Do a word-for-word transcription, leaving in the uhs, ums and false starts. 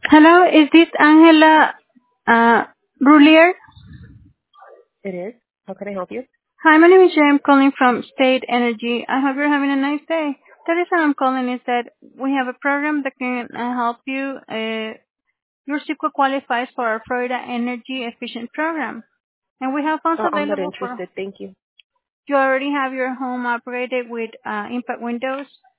Hello, is this Angela uh, Brulier? It is. How can I help you? Hi, my name is Jay. I'm calling from State Energy. I hope you're having a nice day. The reason I'm calling is that we have a program that can uh, help you. Uh, your SICO qualifies for our Florida Energy Efficient Program. And we have funds Oh, I'm not available for. interested. Thank you. You already have your home operated with uh, Impact Windows.